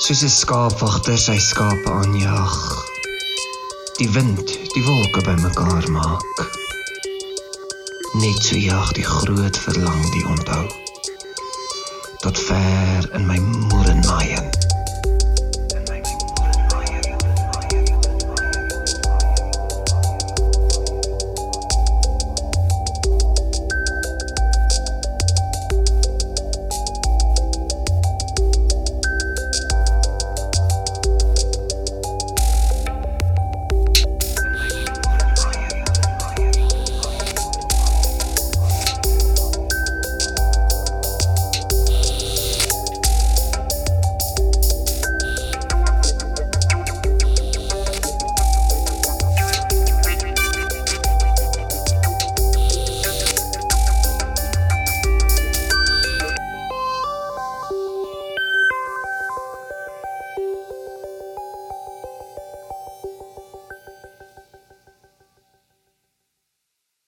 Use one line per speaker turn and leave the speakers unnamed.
Soos 'n skaapwagter sy skape aanjaag. Die wind, die wolke bymekaar maak. Net so jaag die groot verlang die onthou. Tot ver in my